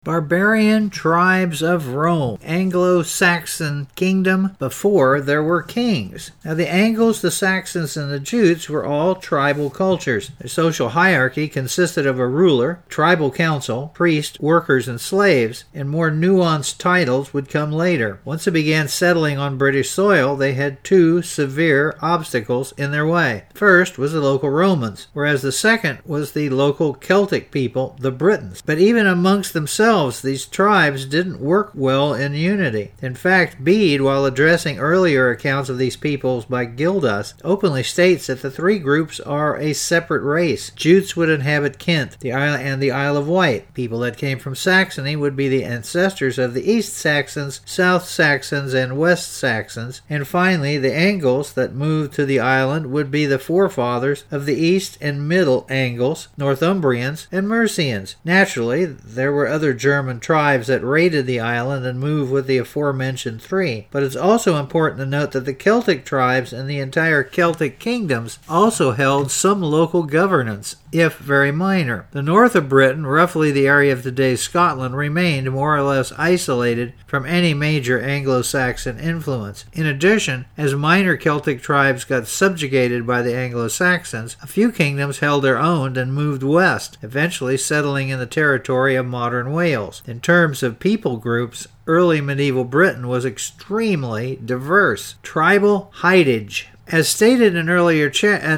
Barbarian tribes of Rome, Anglo-Saxon kingdom before there were kings. Now the Angles, the Saxons, and the Jutes were all tribal cultures. Their social hierarchy consisted of a ruler, tribal council, priests, workers, and slaves, and more nuanced titles would come later. Once they began settling on British soil, they had two severe obstacles in their way. First was the local Romans, whereas the second was the local Celtic people, the Britons. But even amongst themselves, these tribes didn't work well in unity. In fact, Bede, while addressing earlier accounts of these peoples by Gildas, openly states that the three groups are a separate race. Jutes would inhabit Kent, the Isle of Wight. People that came from Saxony would be the ancestors of the East Saxons, South Saxons, and West Saxons. And finally, the Angles that moved to the island would be the forefathers of the East and Middle Angles, Northumbrians, and Mercians. Naturally, there were other German tribes that raided the island and moved with the aforementioned three. But it's also important to note that the Celtic tribes and the entire Celtic kingdoms also held some local governance, if very minor. The north of Britain, roughly the area of today's Scotland, remained more or less isolated from any major Anglo-Saxon influence. In addition, as minor Celtic tribes got subjugated by the Anglo-Saxons, a few kingdoms held their own and moved west, eventually settling in the territory of modern Wales. In terms of people groups, early medieval Britain was extremely diverse. Tribal hidage. As stated in earlier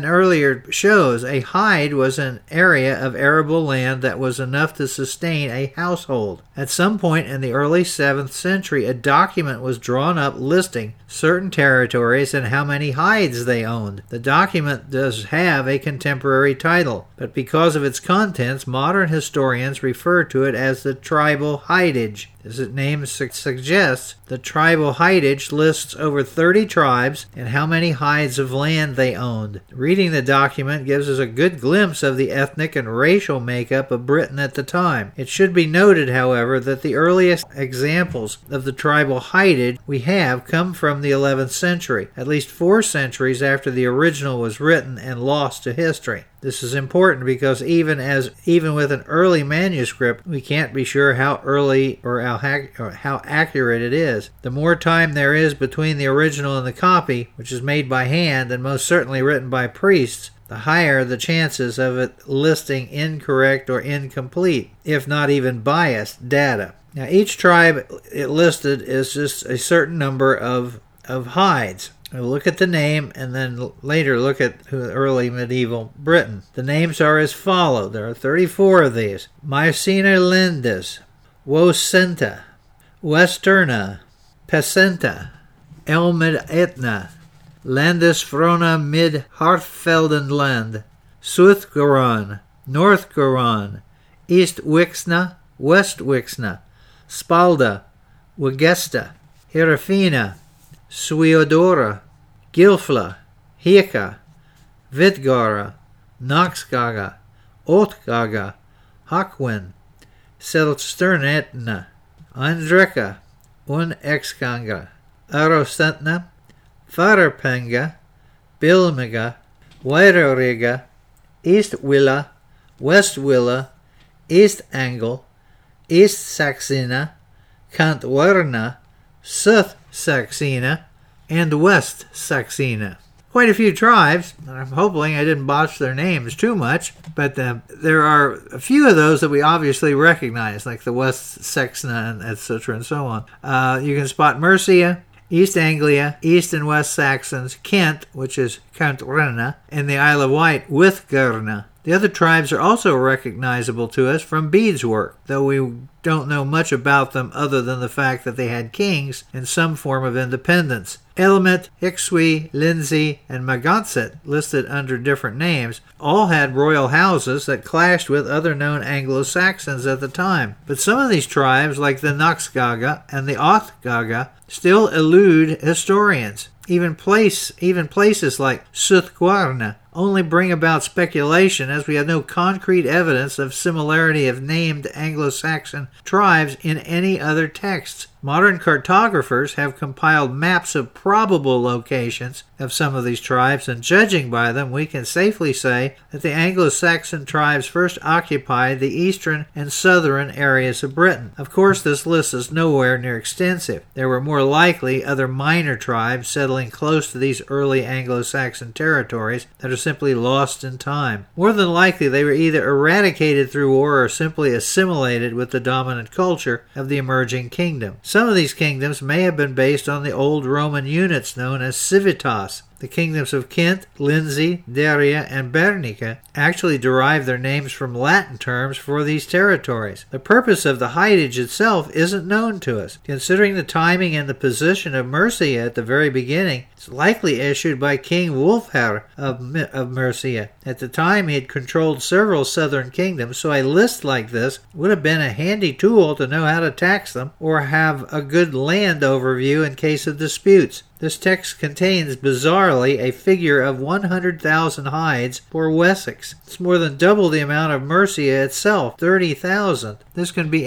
shows, a hide was an area of arable land that was enough to sustain a household. At some point in the early 7th century, a document was drawn up listing certain territories and how many hides they owned. The document does have a contemporary title, but because of its contents, modern historians refer to it as the tribal hidage. As its name suggests, the tribal hidage lists over 30 tribes and how many hides of land they owned. Reading the document gives us a good glimpse of the ethnic and racial makeup of Britain at the time. It should be noted, however, that the earliest examples of the tribal hidage we have come from the 11th century, at least 4 centuries after the original was written and lost to history. This is important because even with an early manuscript, we can't be sure how early or how accurate it is. The more time there is between the original and the copy, which is made by hand and most certainly written by priests, the higher the chances of it listing incorrect or incomplete, if not even biased, data. Now, each tribe it listed is just a certain number of hides. We'll look at the name and then later look at early medieval Britain. The names are as follow. There are 34 of these. Mycena Lindis, Wocenta, Westerna, Pecenta, Elmid Etna, Landesfrona mid Hartfeldenland, Southgaron, Northgaron, East Wixna, West Wixna, Spalda, Wegesta, Herefina, Suiodora, Gilfla, Hieka, Vidgara, Noxgaga, Otgaga, Hakwin, Selsternetna, Andreka, Unexganga, Arostentna, Farerpenga, Bilmiga, Wairoriga, East Willa, West Willa, East Angle, East Saxena, Cantwerna, South Saxena, and West Saxena. Quite a few tribes. I'm hoping I didn't botch their names too much, but there are a few of those that we obviously recognize, like the West Saxena and etc. and so on. You can spot Mercia, East Anglia, East and West Saxons, Kent, which is Cantwerna, and the Isle of Wight, Withgerna. The other tribes are also recognizable to us from Bede's work, though we don't know much about them other than the fact that they had kings and some form of independence. Elmet, Hixwi, Lindsay, and Magotset, listed under different names, all had royal houses that clashed with other known Anglo-Saxons at the time. But some of these tribes, like the Noxgaga and the Othgaga, still elude historians. Even places like Southgaron only bring about speculation, as we have no concrete evidence of similarity of named Anglo-Saxon tribes in any other texts. Modern cartographers have compiled maps of probable locations of some of these tribes, and judging by them, we can safely say that the Anglo-Saxon tribes first occupied the eastern and southern areas of Britain. Of course, this list is nowhere near extensive. There were more likely other minor tribes settling close to these early Anglo-Saxon territories that are simply lost in time. More than likely, they were either eradicated through war or simply assimilated with the dominant culture of the emerging kingdom. Some of these kingdoms may have been based on the old Roman units known as civitas. The kingdoms of Kent, Lindsey, Deria, and Bernicia actually derived their names from Latin terms for these territories. The purpose of the hightage itself isn't known to us. Considering the timing and the position of Mercia at the very beginning, it's likely issued by King Wulfhere of Mercia. At the time, he had controlled several southern kingdoms, so a list like this would have been a handy tool to know how to tax them or have a good land overview in case of disputes. This text contains, bizarrely, a figure of 100,000 hides for Wessex. It's more than double the amount of Mercia itself, 30,000. This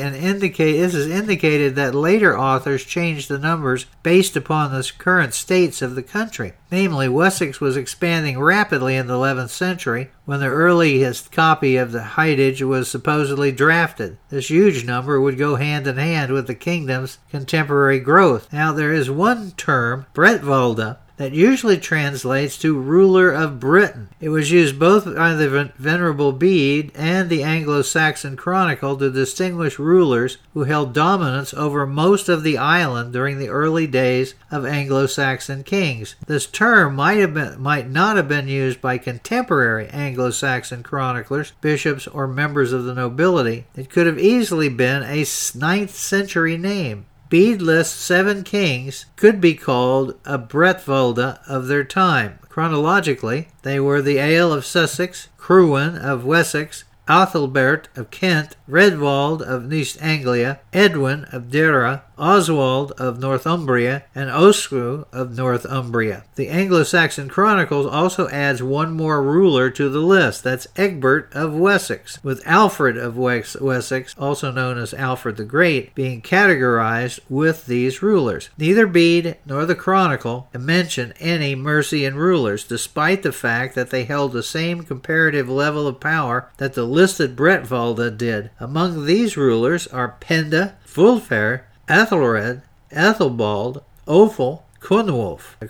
is indicated that later authors changed the numbers based upon the current states of the country. Namely, Wessex was expanding rapidly in the 11th century when the earliest copy of the hightage was supposedly drafted. This huge number would go hand in hand with the kingdom's contemporary growth. Now, there is one term, Bretwalda, that usually translates to ruler of Britain. It was used both by the Venerable Bede and the Anglo-Saxon Chronicle to distinguish rulers who held dominance over most of the island during the early days of Anglo-Saxon kings. This term might not have been used by contemporary Anglo-Saxon chroniclers, bishops, or members of the nobility. It could have easily been a 9th century name. Bede lists 7 kings could be called a Bretwalda of their time. Chronologically, they were the Earl of Sussex, Cruin of Wessex, Athelbert of Kent, Redwald of East Anglia, Edwin of Deira, Oswald of Northumbria, and Oswiu of Northumbria. The Anglo-Saxon Chronicles also adds one more ruler to the list. That's Egbert of Wessex, with Alfred of Wessex, also known as Alfred the Great, being categorized with these rulers. Neither Bede nor the Chronicle mention any Mercian rulers, despite the fact that they held the same comparative level of power that the listed Bretwalda did. Among these rulers are Penda, Wulfhere, Ethelred, Ethelbald, Ophel, Cunwulf. The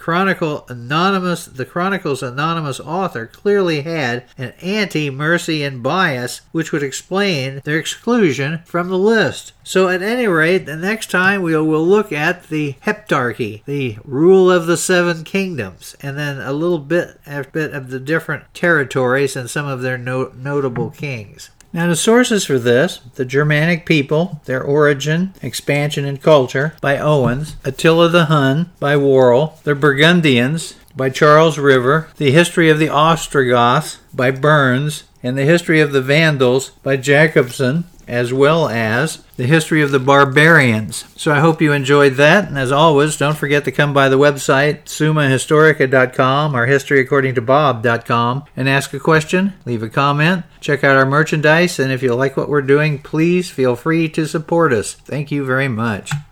Chronicle's anonymous author clearly had an anti-Mercian bias, which would explain their exclusion from the list. So at any rate, the next time we will look at the Heptarchy, the rule of the 7 kingdoms, and then a bit of the different territories and some of their notable kings. Now, the sources for this: The Germanic People, Their Origin, Expansion, and Culture by Owens, Attila the Hun by Worrell, The Burgundians by Charles River, The History of the Ostrogoths by Burns, and The History of the Vandals by Jacobson, as well as The History of the Barbarians. So I hope you enjoyed that, and as always, don't forget to come by the website summahistorica.com or historyaccordingtobob.com and ask a question, leave a comment, check out our merchandise, and if you like what we're doing, please feel free to support us. Thank you very much.